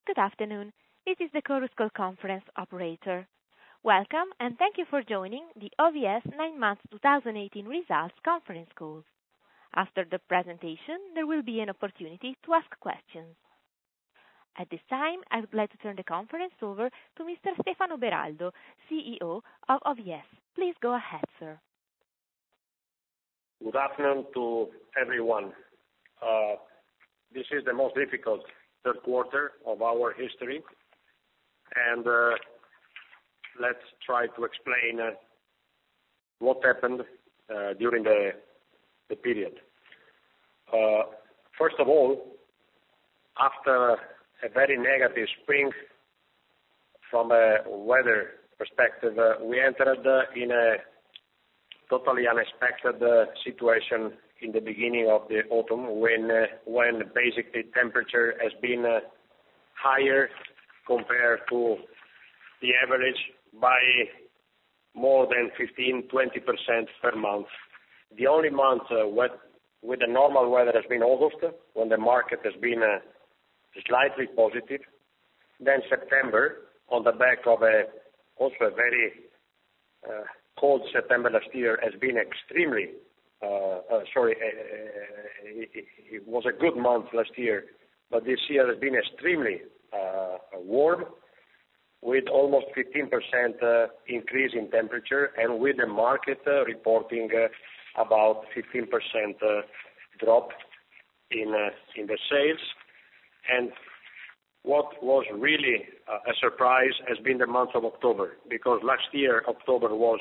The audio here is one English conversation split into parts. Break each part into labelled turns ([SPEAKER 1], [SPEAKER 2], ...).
[SPEAKER 1] Good afternoon. This is the Chorus Call conference operator. Welcome, and thank you for joining the OVS 9 months 2018 results conference call. After the presentation, there will be an opportunity to ask questions. At this time, I would like to turn the conference over to Mr. Stefano Beraldo, CEO of OVS. Please go ahead, sir.
[SPEAKER 2] Good afternoon to everyone. This is the most difficult third quarter of our history, and let's try to explain what happened during the period. First of all, after a very negative spring from a weather perspective, we entered in a totally unexpected situation in the beginning of the autumn when basically temperature has been higher compared to the average by more than 15-20% per month. The only month with the normal weather has been August, when the market has been slightly positive. Then September, on the back of also a very cold September last year, has been extremely it was a good month last year, but this year has been extremely warm, with almost 15% increase in temperature, and with the market reporting about 15% drop in the sales. And what was really a surprise has been the month of October, because last year October was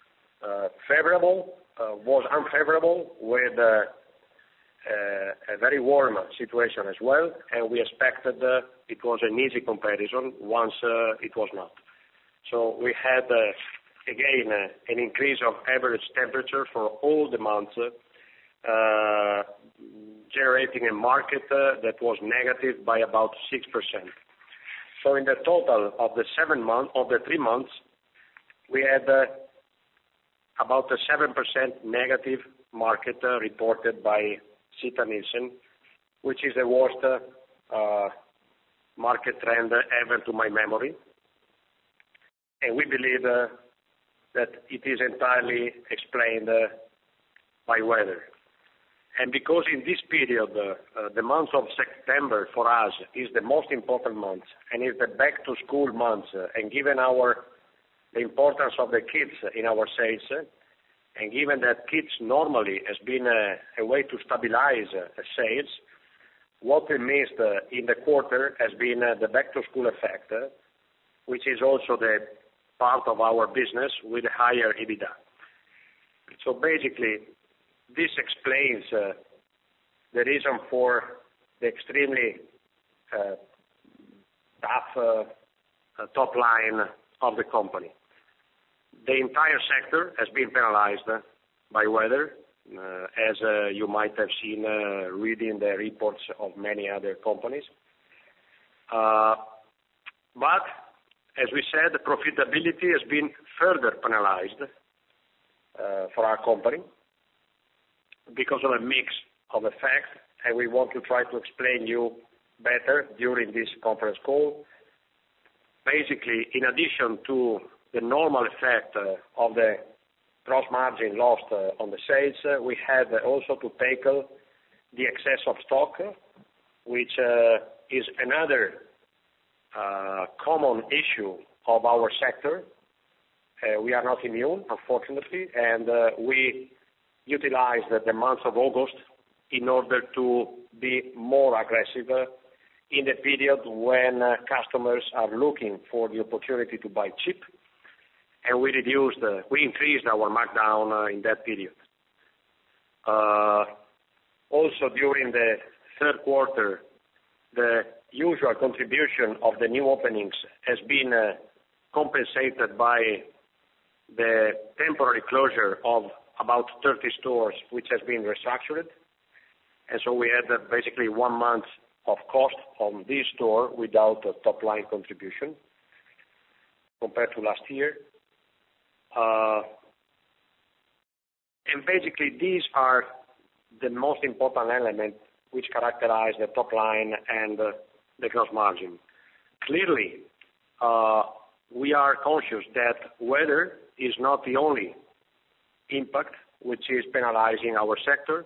[SPEAKER 2] unfavorable, with a very warm situation as well, and we expected it was an easy comparison once it was not. So we had again an increase of average temperature for all the months, generating a market that was negative by about 6%. So in the total of the 3 months, we had about a 7% negative market reported by Sita Nielsen, which is the worst market trend ever to my memory. And we believe that it is entirely explained by weather. And because in this period, the month of September for us is the most important month, and is the back-to-school month, and given the importance of the kids in our sales, and given that kids normally has been a way to stabilize sales, what we missed in the quarter has been the back-to-school effect, which is also the part of our business with higher EBITDA. So basically, this explains the reason for the extremely tough top line of the company. The entire sector has been penalized by weather, as you might have seen reading the reports of many other companies. But, as we said, the profitability has been further penalized for our company because of a mix of effects, and we want to try to explain you better during this conference call. Basically, in addition to the normal effect of the gross margin lost on the sales, we had also to tackle the excess of stock, which is another common issue of our sector. We are not immune, unfortunately, and we utilized the month of August in order to be more aggressive in the period when customers are looking for the opportunity to buy cheap, and we increased our markdown in that period. Also during the third quarter, the usual contribution of the new openings has been compensated by the temporary closure of about 30 stores, which has been restructured. And so we had basically 1 month of cost on this store without a top-line contribution compared to last year. And basically these are the most important elements which characterize the top line and the gross margin. Clearly, we are conscious that weather is not the only impact which is penalizing our sector.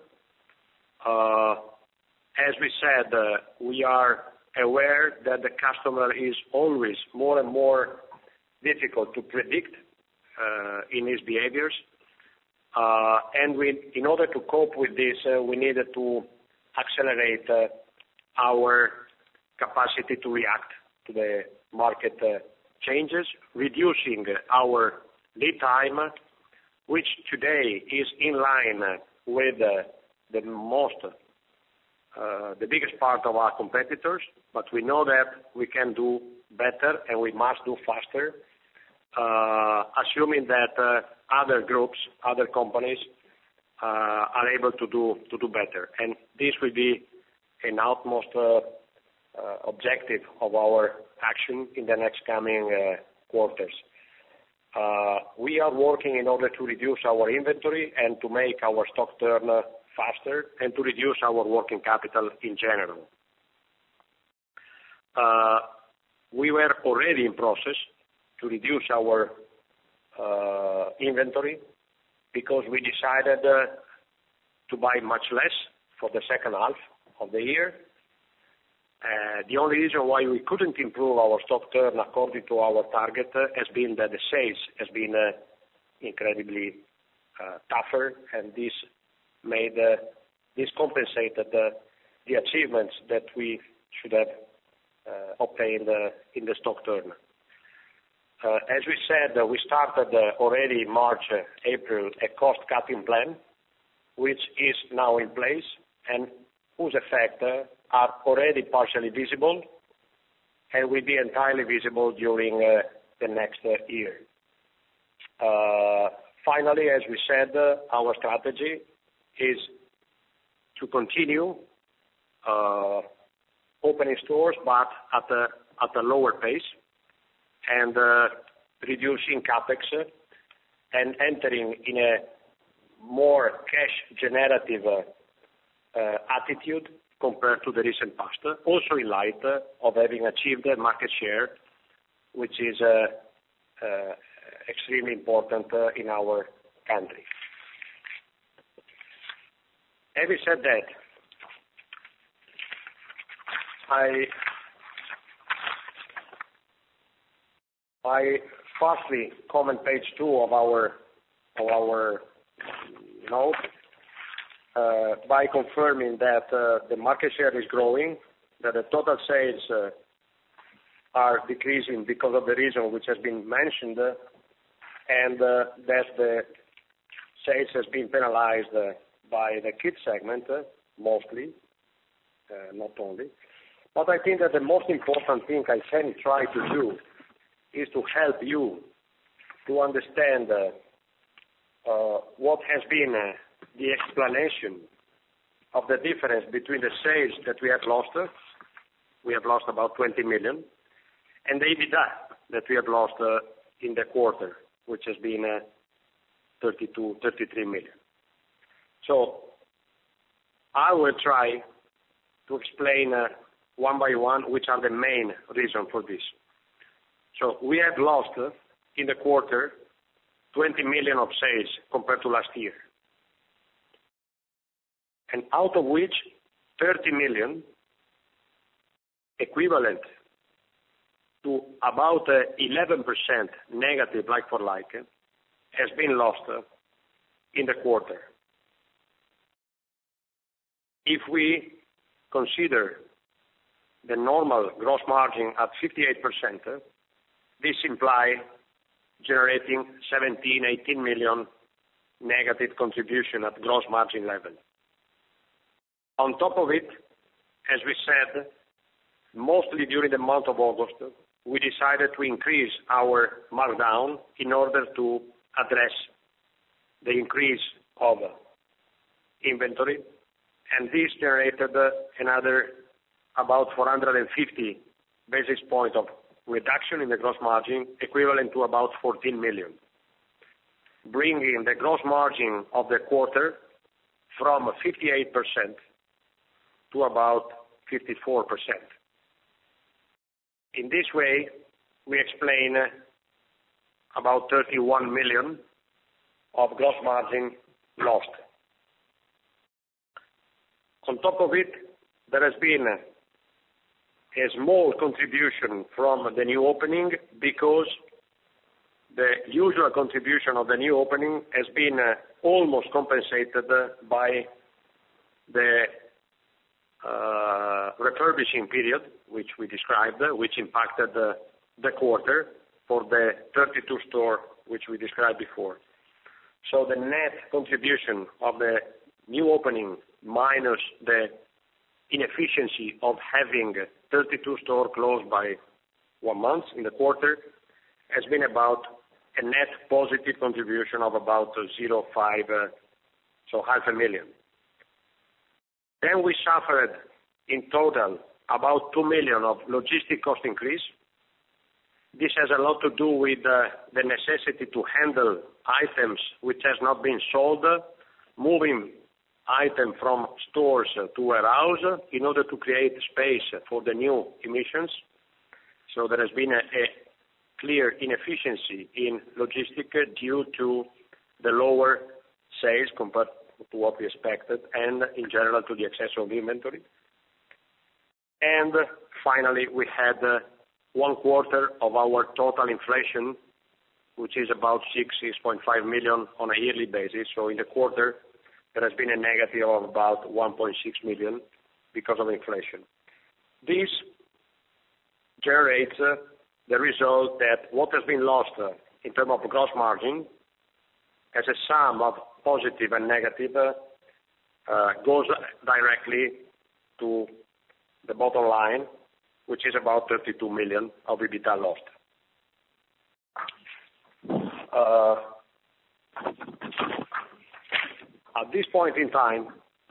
[SPEAKER 2] As we said, we are aware that the customer is always more and more difficult to predict in his behaviors. And in order to cope with this, we needed to accelerate our capacity to react to the market changes, reducing our lead time, which today is in line with the biggest part of our competitors, but we know that we can do better and we must do faster, assuming that other groups, other companies are able to do better. And this will be an utmost objective of our action in the next coming quarters. We are working in order to reduce our inventory and to make our stock turn faster and to reduce our working capital in general. We were already in process to reduce our inventory because we decided to buy much less for the second half of the year. The only reason why we couldn't improve our stock turn according to our target has been that the sales has been incredibly tougher, and this compensated the achievements that we should have obtained in the stock turn. As we said, we started already March, April, a cost-cutting plan, which is now in place and whose effects are already partially visible and will be entirely visible during the next year. Finally, as we said, our strategy is to continue opening stores, but at a lower pace, and reducing capex and entering in a more cash generative attitude compared to the recent past, also in light of having achieved a market share, which is extremely important in our country. Having said that, I firstly comment page 2 of our note by confirming that the market share is growing, that the total sales are decreasing because of the reason which has been mentioned, and that the sales has been penalized by the kids segment mostly, not only. But I think that the most important thing I can try to do is to help you to understand what has been the explanation of the difference between the sales that we have lost about 20 million, and the EBITDA that we have lost in the quarter, which has been 33 million. So I will try to explain one by one which are the main reasons for this. So we have lost in the quarter 20 million of sales compared to last year, and out of which 30 million, equivalent to about 11% negative like-for-like, has been lost in the quarter. If we consider the normal gross margin at 58%, this implies generating 17-18 million negative contribution at gross margin level. On top of it, as we said, mostly during the month of August, we decided to increase our markdown in order to address the increase of inventory, and this generated another about 450 basis points of reduction in the gross margin, equivalent to about 14 million, bringing the gross margin of the quarter from 58% to about 54%. In this way, we explain about 31 million of gross margin lost. On top of it, there has been a small contribution from the new opening because the usual contribution of the new opening has been almost compensated by the refurbishing period, which we described, which impacted the quarter for the 32 store, which we described before. So the net contribution of the new opening minus the inefficiency of having 32 stores closed by 1 month in the quarter has been about a net positive contribution of about 0.5, so 500,000. Then we suffered in total about 2 million of logistic cost increase. This has a lot to do with the necessity to handle items which has not been sold, moving item from stores to warehouse in order to create space for the new emissions. So there has been a clear inefficiency in logistics due to the lower sales compared to what we expected and in general to the excess of inventory. And finally, we had 1 quarter of our total inflation, which is about 6.5 million on a yearly basis. So in the quarter, there has been a negative of about 1.6 million because of inflation. This generates the result that what has been lost in terms of gross margin as a sum of positive and negative goes directly to the bottom line, which is about 32 million of EBITDA lost. At this point in time,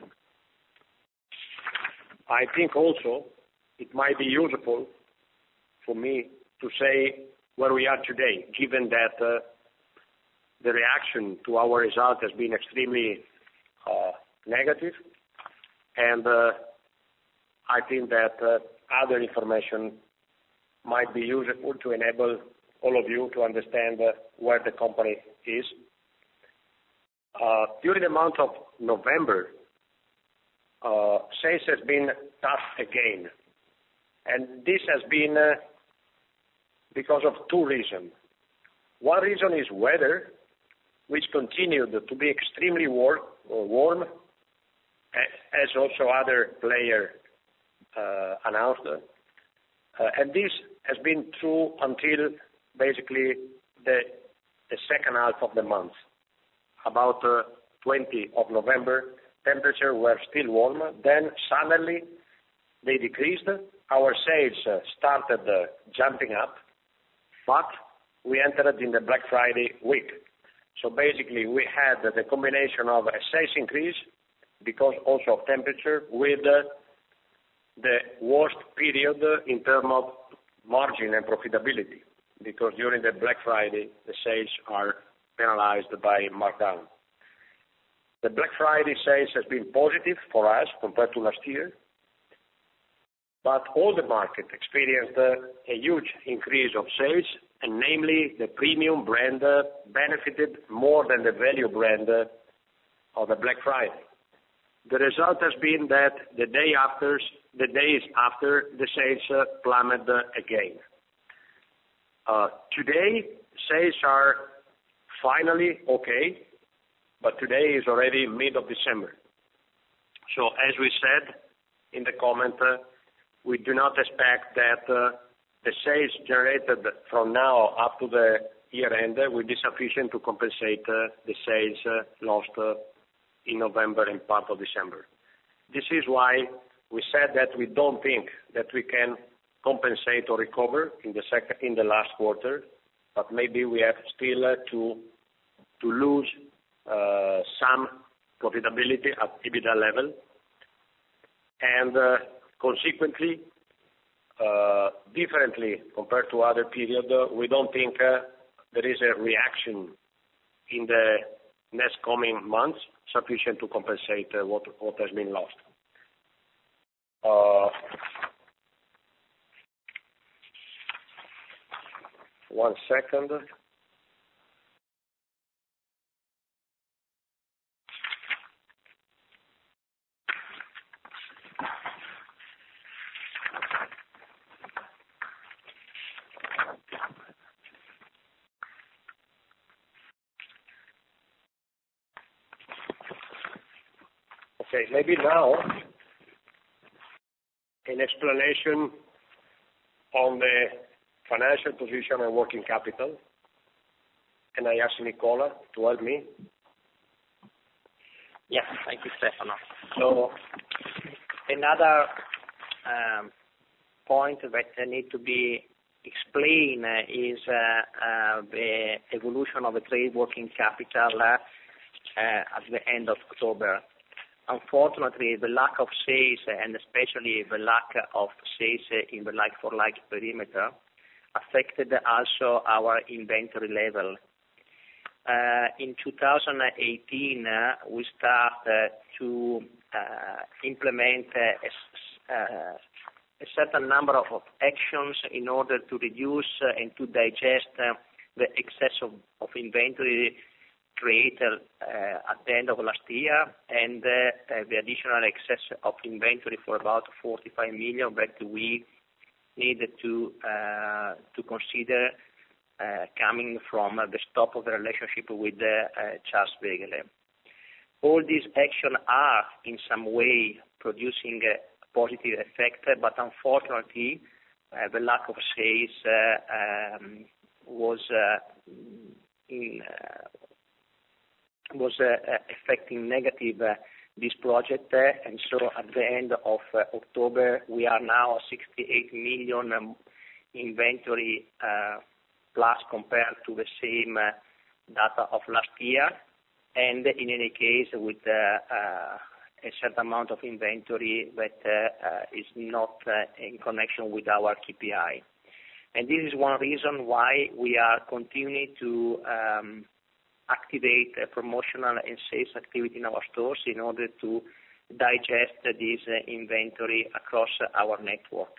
[SPEAKER 2] I think also it might be useful for me to say where we are today, given that the reaction to our result has been extremely negative, and I think that other information might be useful to enable all of you to understand where the company is. During the month of November, sales has been tough again, and this has been because of 2 reasons. One reason is weather, which continued to be extremely warm, as also other players announced. And this has been true until basically the second half of the month. About 20 of November, temperatures were still warm. Then suddenly they decreased. Our sales started jumping up, but we entered in the Black Friday week. So basically we had the combination of a sales increase because also of temperature with the worst period in terms of margin and profitability, because during the Black Friday the sales are penalized by markdown. The Black Friday sales has been positive for us compared to last year, but all the market experienced a huge increase of sales, and namely the premium brand benefited more than the value brand of the Black Friday. The result has been that the days after, the sales plummeted again. Today, sales are finally okay, but today is already mid of December. So as we said in the comment, we do not expect that the sales generated from now up to the year end will be sufficient to compensate the sales lost in November and part of December. This is why we said that we don't think that we can compensate or recover in the last quarter, but maybe we have still to lose some profitability at EBITDA level, and consequently, differently compared to other periods, we don't think there is a reaction in the next coming months sufficient to compensate what has been lost. 1 second. Okay, maybe now an explanation on the financial position and working capital, and I ask Nicola to help me.
[SPEAKER 3] Yes, thank you, Stefano. So another point that need to be explained is the evolution of the trade working capital at the end of October. Unfortunately, the lack of sales, and especially the lack of sales in the like-for-like perimeter, affected also our inventory level. In 2018, we started to implement a certain number of actions in order to reduce and to digest the excess of inventory created at the end of last year, and the additional excess of inventory for about 45 million that we needed to consider coming from the stop of the relationship with Charles Wegeler. All these actions are in some way producing a positive effect, but unfortunately the lack of sales was affecting negative this project, and so at the end of October we are now 68 million inventory plus compared to the same data of last year, and in any case with a certain amount of inventory that is not in connection with our KPI. And this is one reason why we are continuing to activate promotional and sales activity in our stores in order to digest this inventory across our network.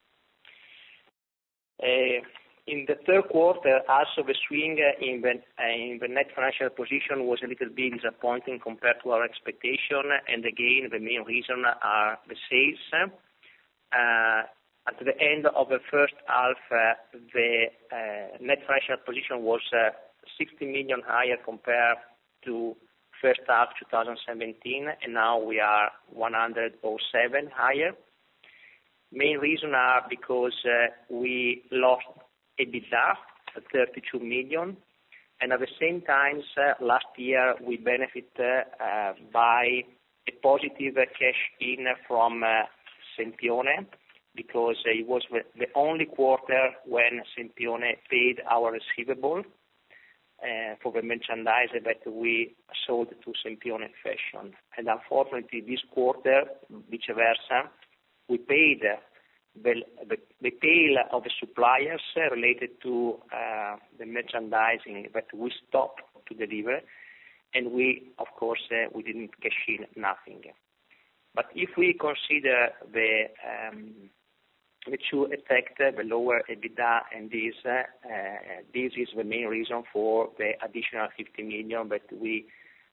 [SPEAKER 3] In the third quarter, also the swing in the net financial position was a little bit disappointing compared to our expectation, and again the main reason are the sales. At the end of the first half, the net financial position was 60 million higher compared to first half 2017, and now we are 107 higher. Main reason are because we lost EBITDA at 32 million, and at the same time last year we benefit by a positive cash in from Sempione, because it was the only quarter when Sempione paid our receivable for the merchandise that we sold to Sempione Fashion. And unfortunately this quarter, vice versa, we paid the tail of the suppliers related to the merchandising that we stopped to deliver, and we, of course, we didn't cash in nothing. But if we consider the two effects, the lower EBITDA and this is the main reason for the additional 50 million that we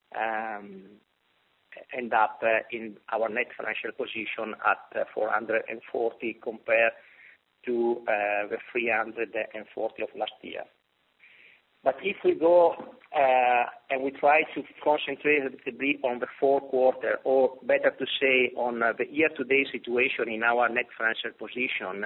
[SPEAKER 3] end up in our net financial position at 440 compared to the 340 of last year. But if we go and we try to concentrate a little bit on the fourth quarter, or better to say on the year-to-date situation in our net financial position,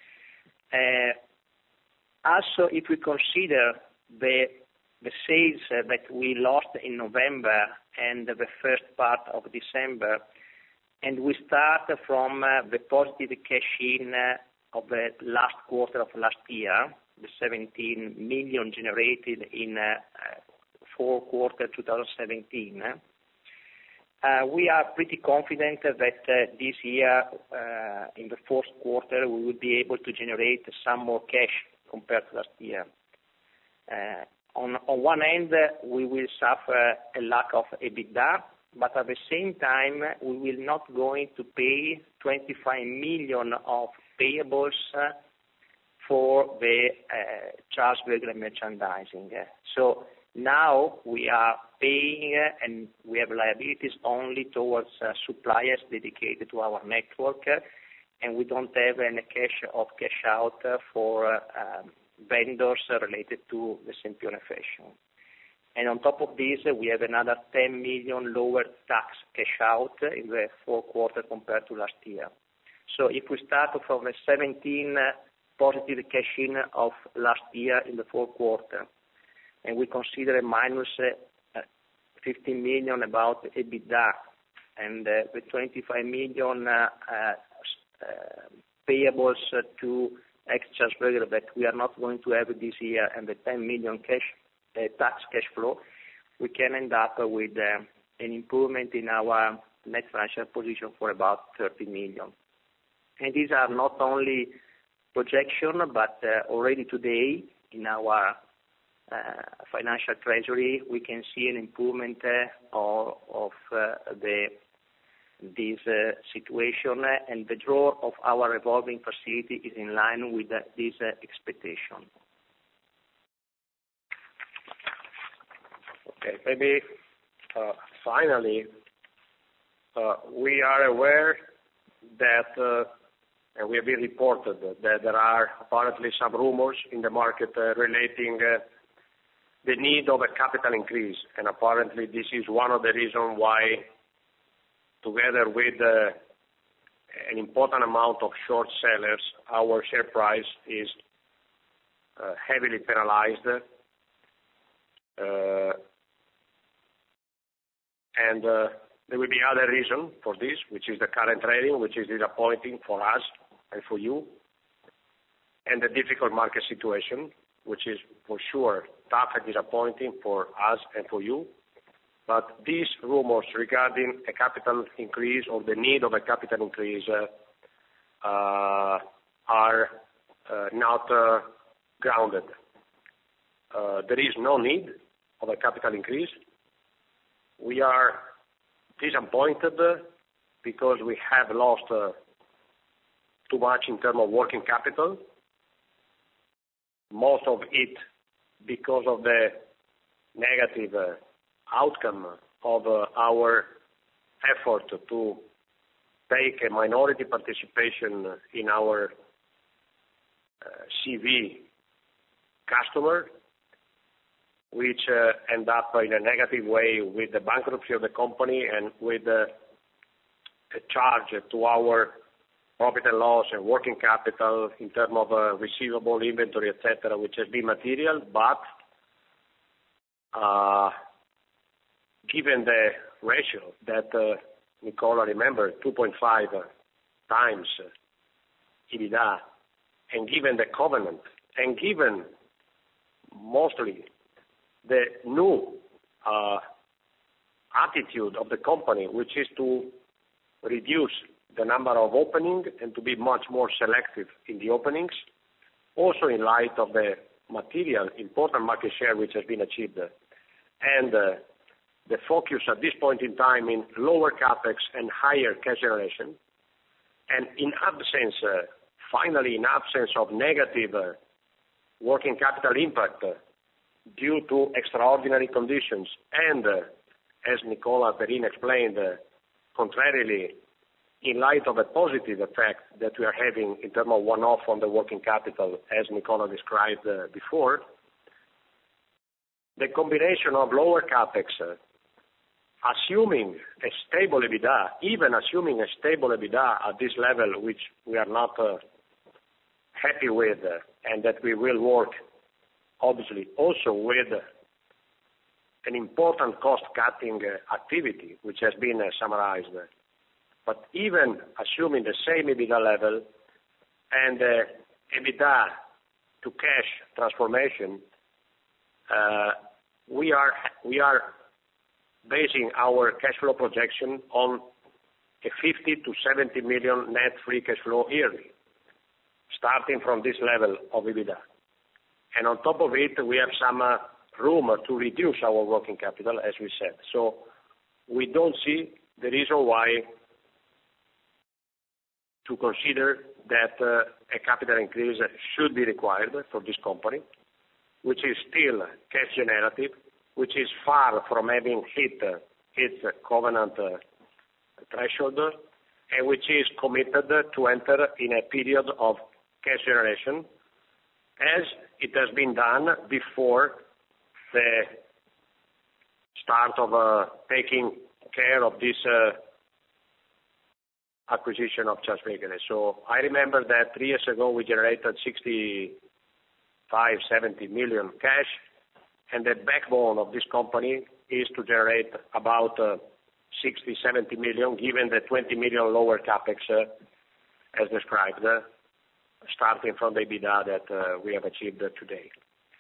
[SPEAKER 3] also if we consider the sales that we lost in November and the first part of December, and we start from the positive cash-in of the last quarter of last year, the 17 million generated in fourth quarter 2017, we are pretty confident that this year, in the fourth quarter, we will be able to generate some more cash compared to last year. On one end, we will suffer a lack of EBITDA, but at the same time, we will not going to pay 25 million of payables for the Charles Berger merchandising. So now we are paying and we have liabilities only towards suppliers dedicated to our network, and we don't have any cash out for vendors related to the Sempione Fashion. And on top of this, we have another 10 million lower tax cash out in the fourth quarter compared to last year. So if we start from the 17 positive cash in of last year in the fourth quarter, and we consider a minus 15 million about EBITDA, and the 25 million payables to ex-Charles Berger that we are not going to have this year, and the 10 million tax cash flow, we can end up with an improvement in our net financial position for about 30 million. And these are not only projection, but already today in our financial treasury, we can see an improvement of this situation, and the draw of our revolving facility is in line with this expectation.
[SPEAKER 2] Okay, maybe finally, we are aware that, and we have been reported that there are apparently some rumors in the market relating the need of a capital increase, and apparently this is one of the reasons why, together with an important amount of short sellers, our share price is heavily penalized. And there will be other reason for this, which is the current trading, which is disappointing for us and for you, and the difficult market situation, which is for sure tough and disappointing for us and for you. But these rumors regarding a capital increase or the need of a capital increase are not grounded. There is no need of a capital increase. We are disappointed because we have lost too much in terms of working capital, most of it because of the negative outcome of our effort to take a minority participation in our CV customer, which end up in a negative way with the bankruptcy of the company and with a charge to our profit and loss and working capital in terms of receivable, inventory, etc., which has been material, but given the ratio that Nicola remembered, 2.5 times EBITDA, and given the covenant, and given mostly the new attitude of the company, which is to reduce the number of openings and to be much more selective in the openings, also in light of the material important market share which has been achieved, and the focus at this point in time in lower capex and higher cash generation, and in absence, finally in absence of negative working capital impact due to extraordinary conditions, and as Nicola Perin explained, contrarily, in light of a positive effect that we are having in terms of one-off on the working capital, as Nicola described before, the combination of lower capex, assuming a stable EBITDA, even assuming a stable EBITDA at this level, which we are not happy with, and that we will work, obviously, also with an important cost-cutting activity, which has been summarized. But even assuming the same EBITDA level and EBITDA to cash transformation, we are basing our cash flow projection on a 50 to 70 million net free cash flow yearly, starting from this level of EBITDA. And on top of it, we have some room to reduce our working capital, as we said. So we don't see the reason why to consider that a capital increase should be required for this company, which is still cash generative, which is far from having hit its covenant threshold, and which is committed to enter in a period of cash generation, as it has been done before the start of taking care of this acquisition of Charles Wegener. So I remember that 3 years ago we generated 65-70 million cash, and the backbone of this company is to generate about 60-70 million, given the 20 million lower capex as described, starting from the EBITDA that we have achieved today.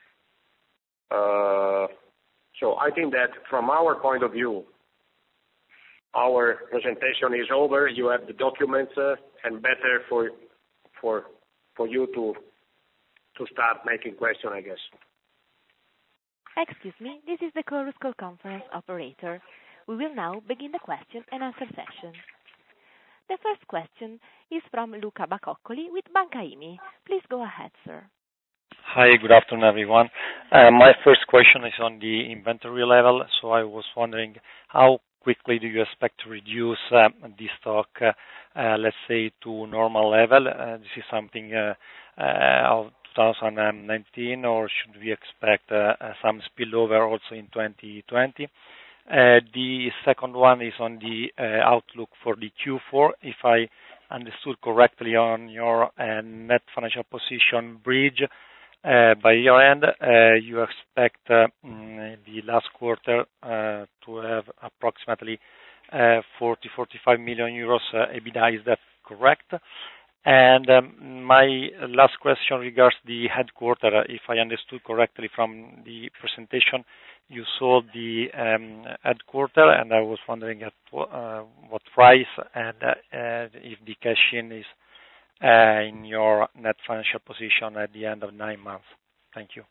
[SPEAKER 2] So I think that from our point of view, our presentation is over. You have the documents, and better for you to start making questions, I guess.
[SPEAKER 1] Excuse me, this is the Chorus Call conference operator. We will now begin the question and answer session. The first question is from Luca Bacoccoli with Banca IMI. Please go ahead, sir.
[SPEAKER 4] Hi, good afternoon, everyone. My first question is on the inventory level. So I was wondering, how quickly do you expect to reduce the stock, let's say, to normal level? This is something of 2019, or should we expect some spillover also in 2020? The second one is on the outlook for the Q4. If I understood correctly on your net financial position bridge, by year end, you expect the last quarter to have approximately 40-45 million euros EBITDA. Is that correct? And my last question regards the headquarter. If I understood correctly from the presentation, you sold the headquarter, and I was wondering at what price, and if the cash-in is in your net financial position at the end of 9 months. Thank you.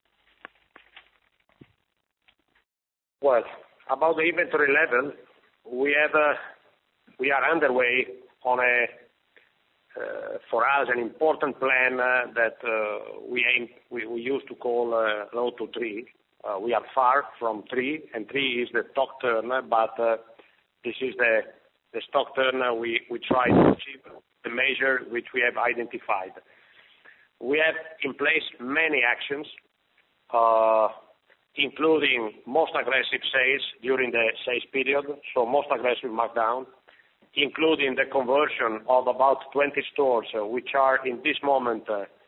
[SPEAKER 2] Well, about the inventory level, we are underway on for us an important plan that we used to call Road to 3. We are far from 3, and 3 is the stock turn, but this is the stock turn we try to achieve, the measure which we have identified. We have in place many actions, including most aggressive sales during the sales period, so most aggressive markdown, including the conversion of about 20 stores, which are in this moment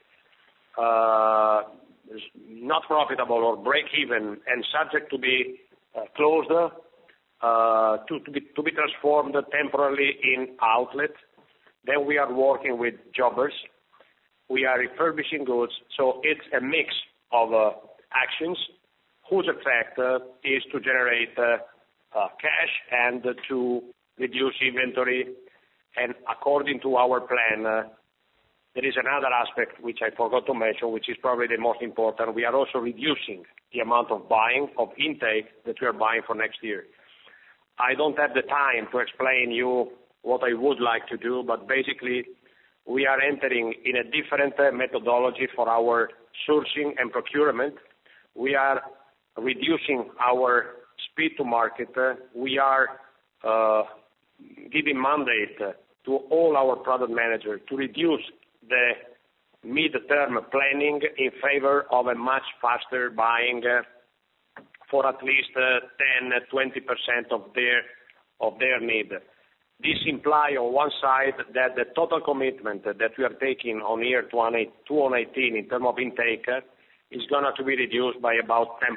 [SPEAKER 2] not profitable or break even and subject to be closed, to be transformed temporarily in outlet. Then we are working with jobbers. We are refurbishing goods. So it's a mix of actions whose effect is to generate cash and to reduce inventory. And according to our plan, there is another aspect which I forgot to mention, which is probably the most important. We are also reducing the amount of buying, of intake that we are buying for next year. I don't have the time to explain you what I would like to do, but basically we are entering in a different methodology for our sourcing and procurement. We are reducing our speed to market. We are giving mandate to all our product managers to reduce the mid-term planning in favor of a much faster buying for at least 10-20% of their need. This implies on one side that the total commitment that we are taking on year 2018 in terms of intake is going to be reduced by about 10%.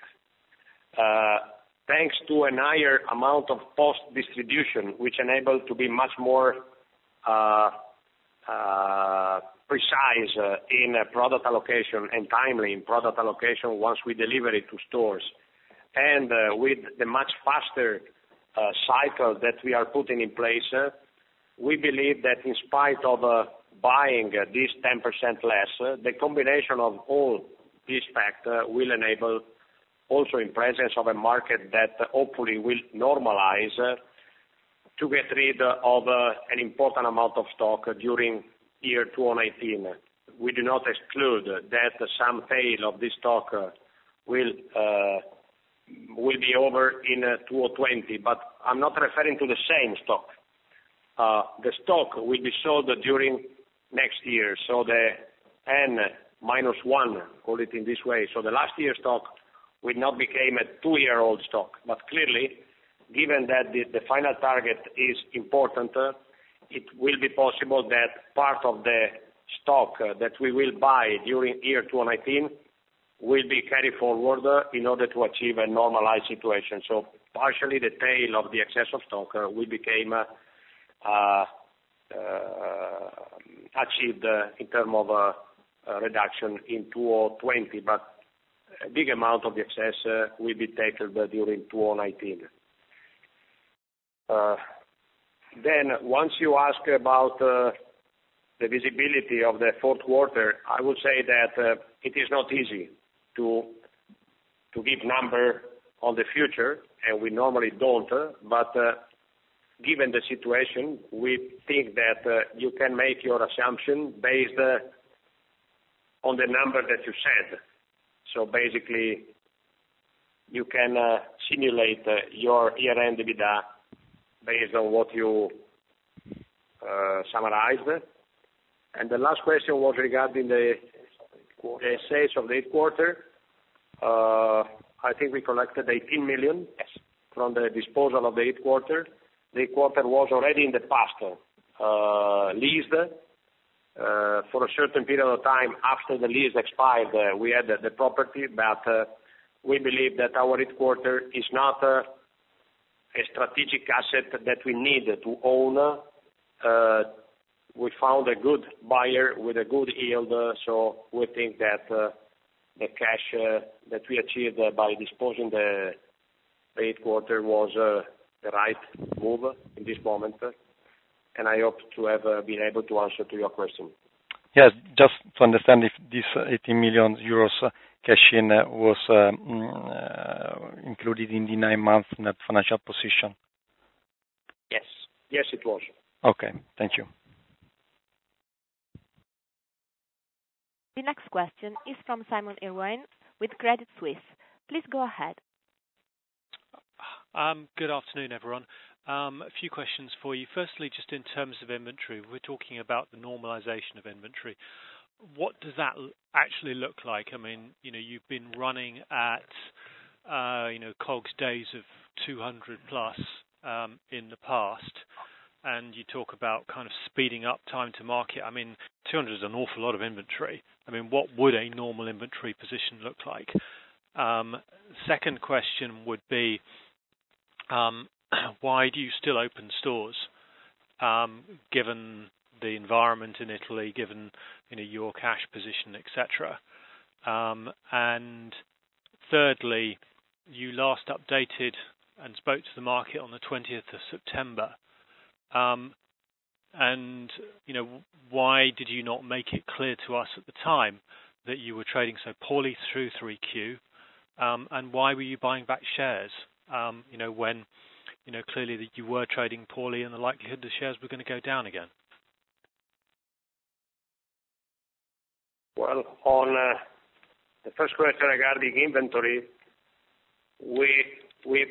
[SPEAKER 2] Thanks to a higher amount of post-distribution, which enable to be much more precise in product allocation and timely in product allocation once we deliver it to stores. And with the much faster cycle that we are putting in place, we believe that in spite of buying this 10% less, the combination of all these factors will enable, also in presence of a market that hopefully will normalize, to get rid of an important amount of stock during year 2018. We do not exclude that some tail of this stock will be over in 2020, but I'm not referring to the same stock. The stock will be sold during next year, so the N-1, call it in this way. So the last year stock will not become a 2-year-old stock, but clearly, given that the final target is important, it will be possible that part of the stock that we will buy during year 2019 will be carried forward in order to achieve a normalized situation. So partially the tail of the excess of stock will become achieved in terms of reduction in 2020, but a big amount of the excess will be taken during 2019. Then once you ask about the visibility of the fourth quarter, I would say that it is not easy to give number on the future, and we normally don't, but given the situation, we think that you can make your assumption based on the number that you said. So basically, you can simulate your year-end EBITDA based on what you summarized. And the last question was regarding the sales of the 8th quarter. I think we collected 18 million from the disposal of the 8th quarter. The 8th quarter was already in the past leased. For a certain period of time after the lease expired, we had the property, but we believe that our 8th quarter is not a strategic asset that we need to own. We found a good buyer with a good yield, so we think that the cash that we achieved by disposing the 8th quarter was the right move in this moment, and I hope to have been able to answer to your question.
[SPEAKER 4] Yes, just to understand if this 18 million euros cash-in was included in the 9-month net financial position.
[SPEAKER 2] Yes. Yes, it was.
[SPEAKER 4] Okay, thank you.
[SPEAKER 1] The next question is from Simon Irwin with Credit Suisse. Please go ahead.
[SPEAKER 5] Good afternoon, everyone. A few questions for you. Firstly, just in terms of inventory, we're talking about the normalization of inventory. What does that actually look like? I mean, you've been running at, COGS days of 200 plus in the past, and you talk about kind of speeding up time to market. I mean, 200 is an awful lot of inventory. I mean, what would a normal inventory position look like? Second question would be, why do you still open stores, given the environment in Italy, given your cash position, etc.? And thirdly, you last updated and spoke to the market on the 20th of September. And why did you not make it clear to us at the time that you were trading so poorly through 3Q? And why were you buying back shares? When clearly that you were trading poorly and the likelihood the shares were going to go down again.
[SPEAKER 2] Well, on the first question regarding inventory, we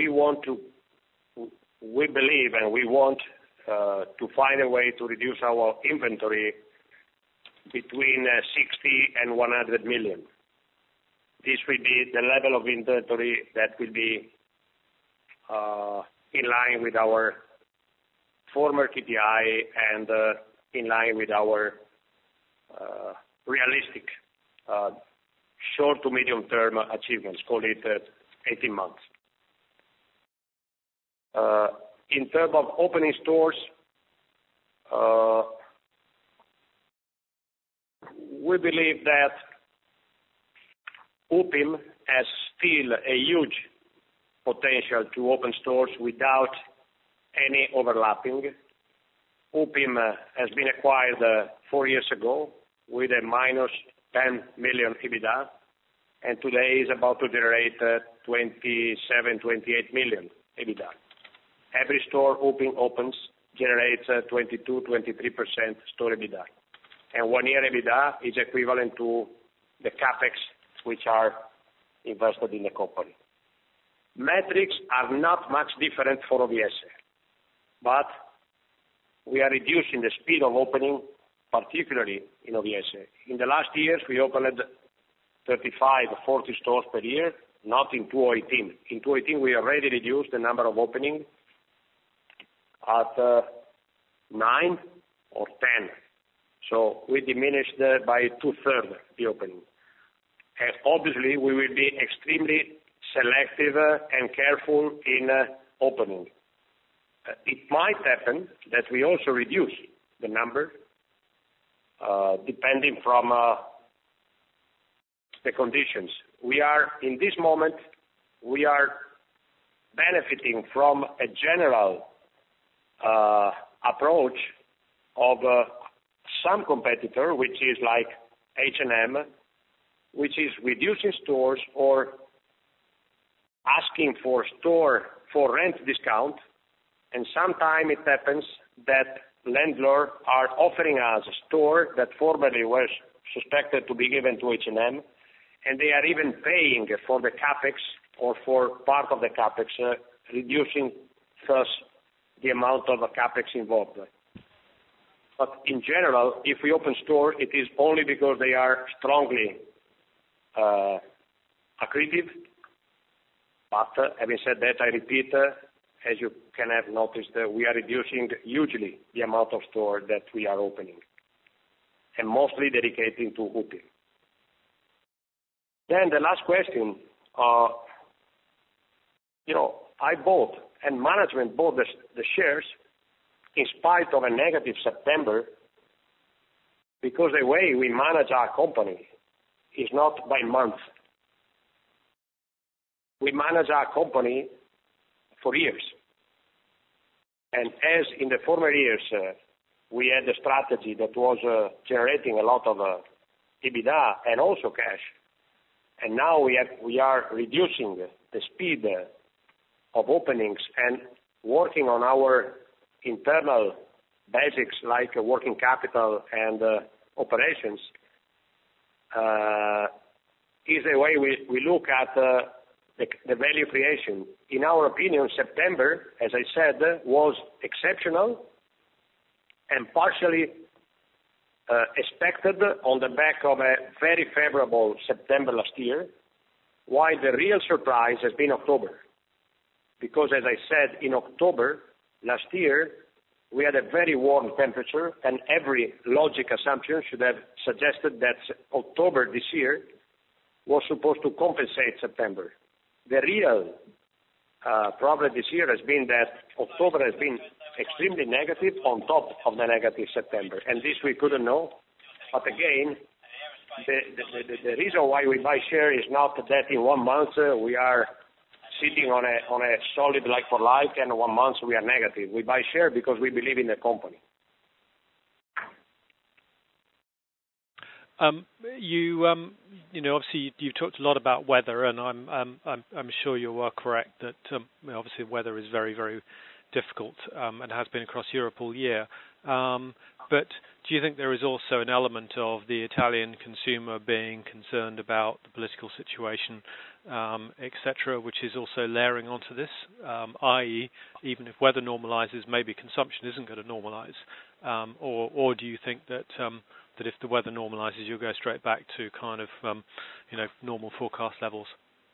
[SPEAKER 2] believe and we want to find a way to reduce our inventory between 60 and 100 million. This will be the level of inventory that will be in line with our former KPI and in line with our realistic short to medium term achievements, call it 18 months. In terms of opening stores, we believe that UPIM has still a huge potential to open stores without any overlapping. UPIM has been acquired 4 years ago with a minus 10 million EBITDA, and today is about to generate 27, 28 million EBITDA. Every store UPIM opens generates 22, 23% store EBITDA. and 1 year EBITDA is equivalent to the capex which are invested in the company. Metrics are not much different for OVS, but we are reducing the speed of opening, particularly in OVS. In the last years, we opened 35, 40 stores per year, not in 2018. In 2018, we already reduced the number of openings at 9 or 10. So we diminished by 2/3 the opening. And obviously, we will be extremely selective and careful in opening. It might happen that we also reduce the number, depending from the conditions. We are, in this moment, we are benefiting from a general approach of some competitor, which is like H&M, which is reducing stores or asking for rent discount, and sometimes it happens that landlords are offering us a store that formerly was suspected to be given to H&M, and they are even paying for the capex or for part of the capex, reducing thus the amount of capex involved. But in general, if we open store, it is only because they are strongly accretive. But having said that, I repeat, as you can have noticed, we are reducing hugely the amount of store that we are opening, and mostly dedicating to Upim. Then the last question, I bought, and management bought the shares in spite of a negative September, because the way we manage our company is not by month. We manage our company for years. And as in the former years, we had a strategy that was generating a lot of EBITDA and also cash, and now we are reducing the speed of openings and working on our internal basics like working capital and operations, is the way we look at the value creation. In our opinion, September, as I said, was exceptional and partially expected on the back of a very favorable September last year, while the real surprise has been October. Because as I said, in October last year, we had a very warm temperature, and every logic assumption should have suggested that October this year was supposed to compensate September. The real problem this year has been that October has been extremely negative on top of the negative September, and this we couldn't know. But again, the reason why we buy share is not that in 1 month we are sitting on a solid like-for-like, and 1 month we are negative. We buy share because we believe in the company.
[SPEAKER 5] Obviously you talked a lot about weather, and I'm sure you are correct that obviously weather is very, very difficult and has been across Europe all year. But do you think there is also an element of the Italian consumer being concerned about the political situation, etc., which is also layering onto this, i.e., even if weather normalizes, maybe consumption isn't going to normalize, or do you think that that if the weather normalizes, you'll go straight back to kind of normal forecast levels?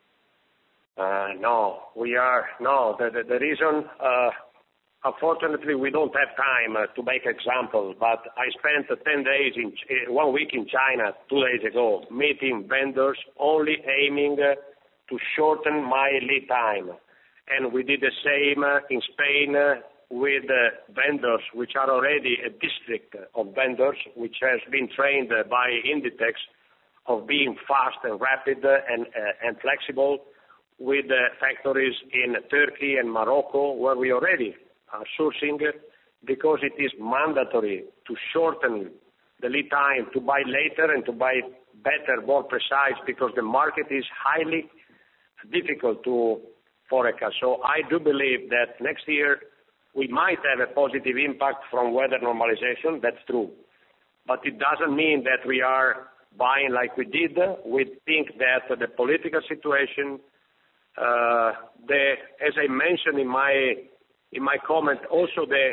[SPEAKER 2] No. The reason. Unfortunately, we don't have time to make example, but I spent 10 days 1 week in China 2 days ago, meeting vendors only aiming to shorten my lead time. And we did the same in Spain with vendors, which are already a district of vendors, which has been trained by Inditex of being fast and rapid and flexible, with factories in Turkey and Morocco, where we already are sourcing, because it is mandatory to shorten the lead time, to buy later and to buy better, more precise, because the market is highly difficult to forecast. So I do believe that next year we might have a positive impact from weather normalization. That's true. but it doesn't mean that we are buying like we did. We think that the political situation, as I mentioned in my comment, also the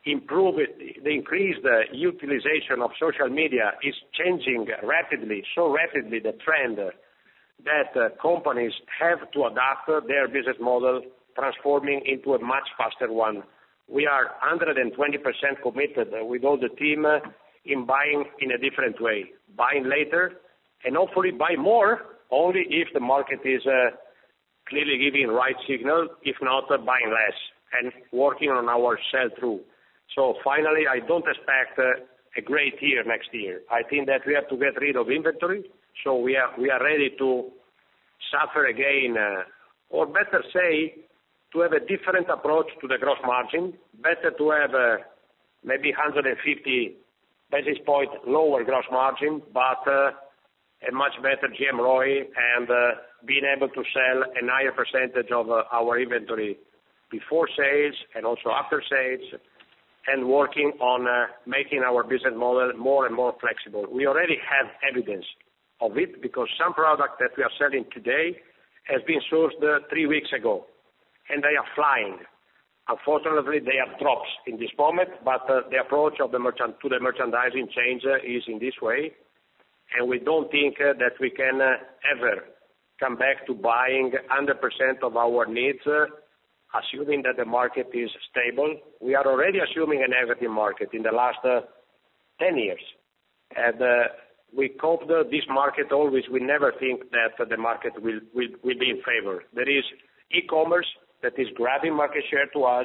[SPEAKER 2] increased utilization of social media is changing rapidly, so rapidly the trend that companies have to adapt their business model, transforming into a much faster one. We are 120% committed with all the team in buying in a different way, buying later, and hopefully buy more only if the market is clearly giving right signal, if not buying less, and working on our sell-through. So finally, I don't expect a great year next year. I think that we have to get rid of inventory, so we are ready to suffer again, or better say, to have a different approach to the gross margin, better to have maybe 150 basis point lower gross margin, but a much better GM ROI and being able to sell a higher percentage of our inventory before sales and also after sales, and working on making our business model more and more flexible. We already have evidence of it because some product that we are selling today has been sourced 3 weeks ago, and they are flying. Unfortunately, they are drops in this moment, but the approach of the merchandising change is in this way, and we don't think that we can ever come back to buying 100% of our needs, assuming that the market is stable. We are already assuming a negative market in the last 10 years, and we cope this market always. We never think that the market will be in favor. There is e-commerce that is grabbing market share to us.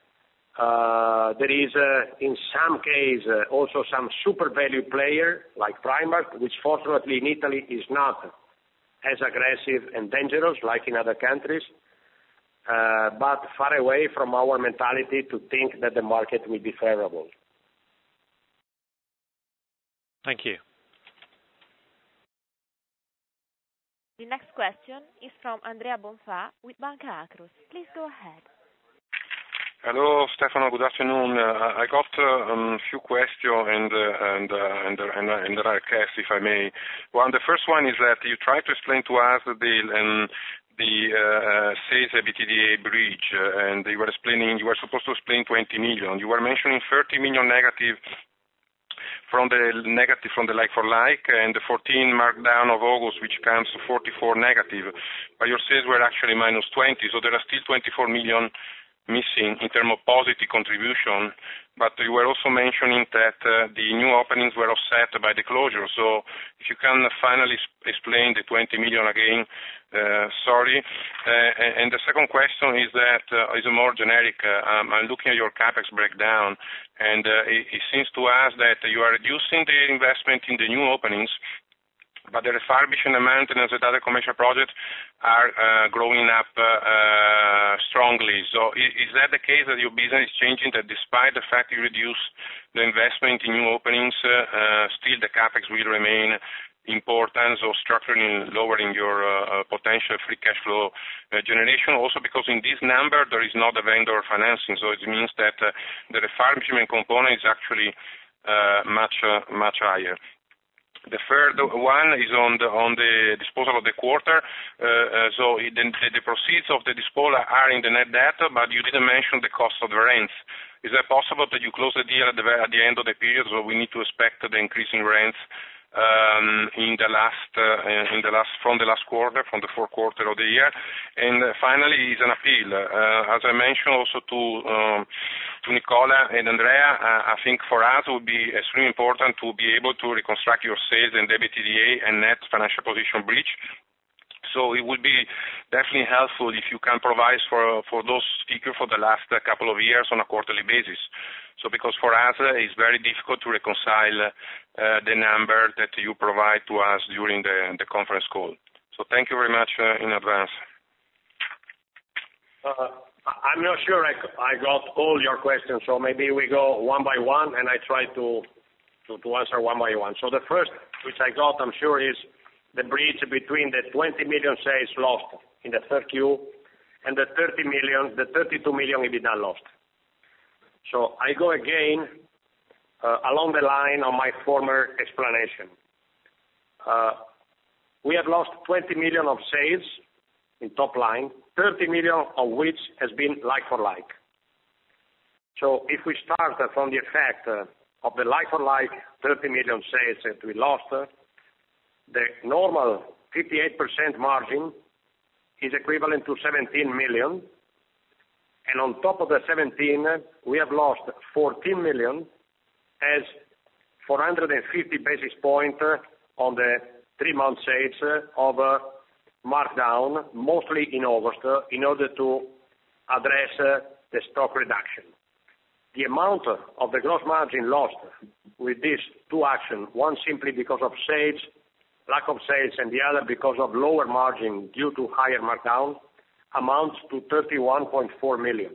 [SPEAKER 2] There is, in some case, also some super value player like Primark, which fortunately in Italy is not as aggressive and dangerous like in other countries, but far away from our mentality to think that the market will be favorable.
[SPEAKER 5] Thank you.
[SPEAKER 1] The next question is from Andrea Bonfà with Banca Akros. Please go ahead.
[SPEAKER 6] Hello, Stefano. Good afternoon. I got a few questions and a request, if I may. The first one is that you tried to explain to us the sales EBITDA bridge, and you were supposed to explain 20 million. You were mentioning 30 million negative from the like-for-like, and the 14 markdown of August, which comes to 44 negative. But your sales were actually minus 20, so there are still 24 million missing in terms of positive contribution. But you were also mentioning that the new openings were offset by the closure. So if you can finally explain the 20 million again, sorry. And the second question is that is more generic. I'm looking at your capex breakdown, and it seems to us that you are reducing the investment in the new openings, but the refurbishing and maintenance and other commercial projects are growing up strongly. So is that the case, that your business is changing, that despite the fact you reduce the investment in new openings, still the capex will remain important, so structurally lowering your potential free cash flow generation? Also because in this number there is not a vendor financing, so it means that the refurbishment component is actually much higher. The third one is on the disposal of the quarter. So the proceeds of the disposal are in the net debt, but you didn't mention the cost of the rents. Is that possible that you close the deal at the end of the period, so we need to expect the increase in rents from the last quarter, from the fourth quarter of the year? And finally is an appeal. As I mentioned also to Nicola and Andrea, I think for us it would be extremely important to be able to reconstruct your sales and EBITDA and net financial position bridge. So it would be definitely helpful if you can provide for those figures for the last couple of years on a quarterly basis. So because for us it's very difficult to reconcile the number that you provide to us during the conference call. So thank you very much in advance.
[SPEAKER 2] I'm not sure I got all your questions, so maybe we go one by one and I try to answer one by one. So the first, which I got, I'm sure, is the bridge between the 20 million sales lost in the third Q and the 32 million EBITDA lost. So I go again along the line of my former explanation. We have lost 20 million of sales in top line, 30 million of which has been like-for-like. So if we start from the effect of the like-for-like 30 million sales that we lost, the normal 58% margin is equivalent to 17 million, and on top of the 17, we have lost 14 million as 450 basis points on the 3-month sales of markdown, mostly in August, in order to address the stock reduction. The amount of the gross margin lost with these two actions, one simply because of sales, lack of sales, and the other because of lower margin due to higher markdown, amounts to 31.4 million.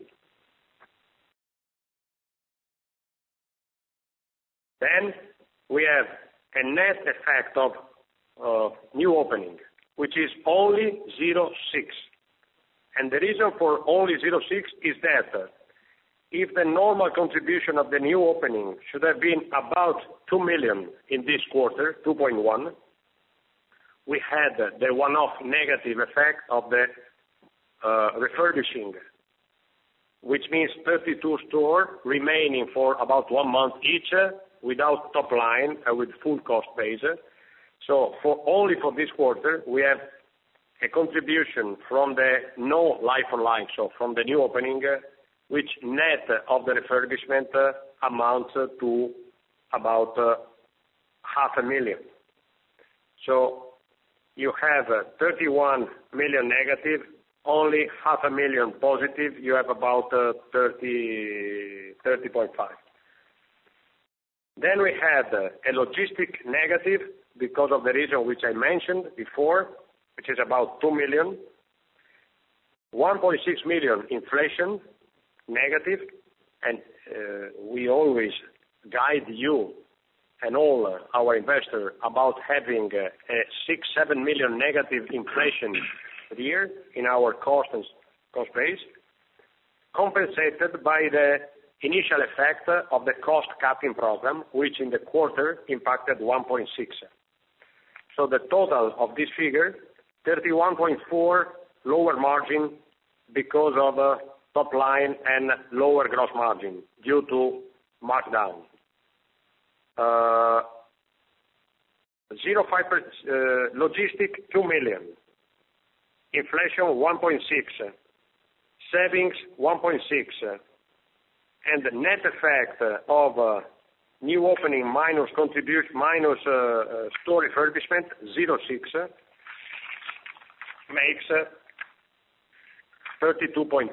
[SPEAKER 2] Then we have a net effect of new opening, which is only 0.6. And the reason for only 0.6 is that if the normal contribution of the new opening should have been about 2 million in this quarter, 2.1, we had the one-off negative effect of the refurbishing, which means 32 stores remaining for about 1 month each without top line and with full cost base. So only for this quarter, we have a contribution from the no like-for-like, so from the new opening, which net of the refurbishment amounts to about 500,000. So you have 31 million negative, only 500,000 positive, you have about 30.5. Then we had a logistic negative because of the reason which I mentioned before, which is about 2 million, 1.6 million inflation negative, and we always guide you and all our investors about having a 6-7 million negative inflation per year in our cost base, compensated by the initial effect of the cost-cutting program, which in the quarter impacted 1.6. So the total of this figure, 31.4 lower margin because of top line and lower gross margin due to markdown. 0.5 logistic 2 million, inflation 1.6, savings 1.6, and the net effect of new opening minus contribution minus store refurbishment 0.6 makes 32.8.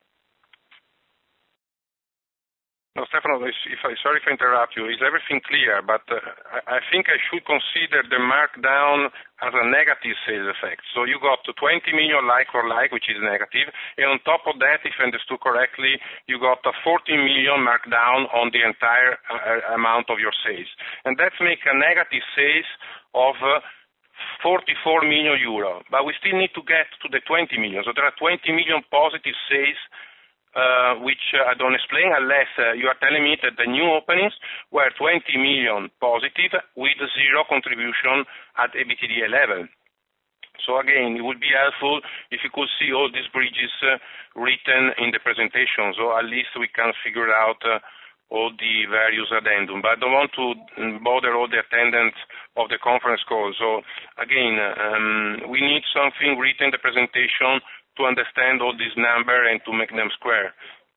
[SPEAKER 6] No, Stefano, sorry if I interrupt you. Is everything clear? But I think I should consider the markdown as a negative sales effect. So you got 20 million like-for-like, which is negative, and on top of that, if I understood correctly, you got a 14 million markdown on the entire amount of your sales. And that makes a negative sales of 44 million euro. But we still need to get to the 20 million. So there are 20 million positive sales which I don't explain unless you are telling me that the new openings were 20 million positive with zero contribution at EBITDA level. So again, it would be helpful if you could see all these bridges written in the presentation, so at least we can figure out all the various addendum. But I don't want to bother all the attendants of the conference call. So again, we need something written in the presentation to understand all these numbers and to make them square.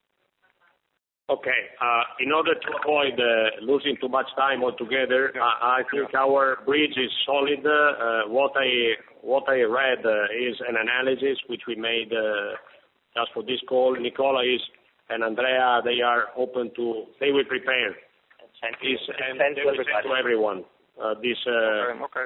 [SPEAKER 2] Okay. In order to avoid losing too much time altogether, I think our bridge is solid. What I read is an analysis which we made just for this call. Nicola and Andrea, they will prepare.
[SPEAKER 3] Send
[SPEAKER 2] to everyone.
[SPEAKER 6] Okay.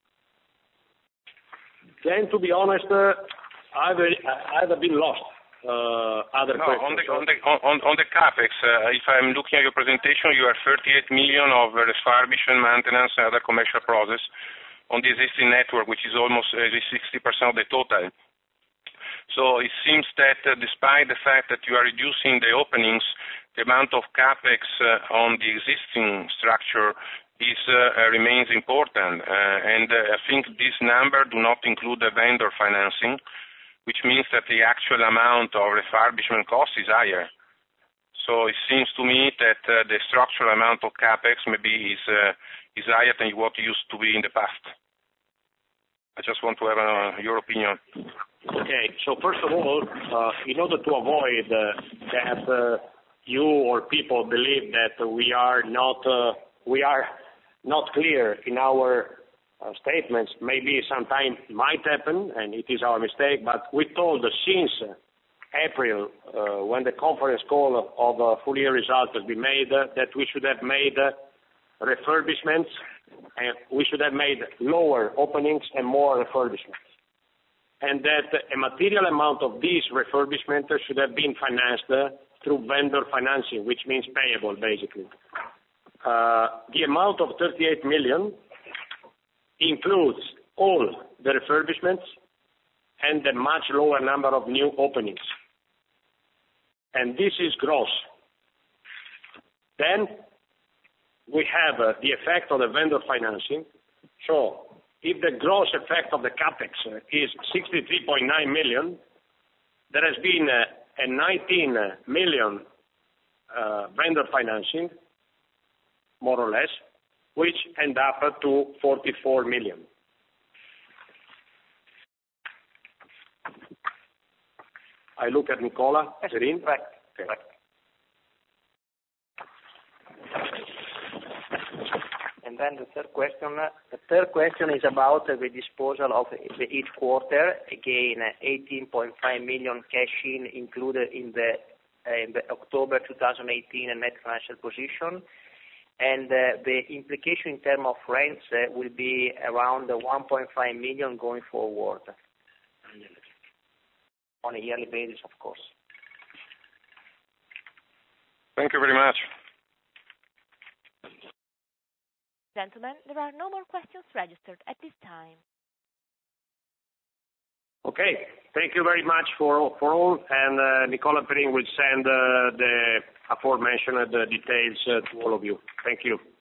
[SPEAKER 2] Then, to be honest, I've been lost. Other questions.
[SPEAKER 6] On the capex, if I'm looking at your presentation, you have 38 million of refurbishment, maintenance, and other commercial process on the existing network, which is almost 60% of the total. So it seems that despite the fact that you are reducing the openings, the amount of capex on the existing structure remains important, and I think this number do not include the vendor financing, which means that the actual amount of refurbishment cost is higher. So it seems to me that the structural amount of capex maybe is higher than what it used to be in the past. I just want to have your opinion.
[SPEAKER 2] Okay, so first of all, in order to avoid that you or people believe that we are not clear in our statements, maybe sometime might happen, and it is our mistake, but we told since April, when the conference call of full year results has been made, that we should have made refurbishments, and we should have made lower openings and more refurbishments. And that a material amount of these refurbishments should have been financed through vendor financing, which means payable, basically. The amount of 38 million includes all the refurbishments and the much lower number of new openings. And this is gross. Then we have the effect of the vendor financing. So if the gross effect of the capex is 63.9 million, there has been a 19 million vendor financing, more or less, which end up to 44 million. I look at Nicola. Serin?
[SPEAKER 3] Right.
[SPEAKER 2] Okay.
[SPEAKER 3] Right. And then the third question is about the disposal of each quarter. Again, 18.5 million cash in included in the October 2018 net financial position. And the implication in terms of rents will be around 1.5 million going forward. On a yearly basis, of course.
[SPEAKER 6] Thank you very much.
[SPEAKER 1] Gentlemen, there are no more questions registered at this time.
[SPEAKER 2] Okay, thank you very much for all, and Nicola Perin will send the aforementioned details to all of you. Thank you.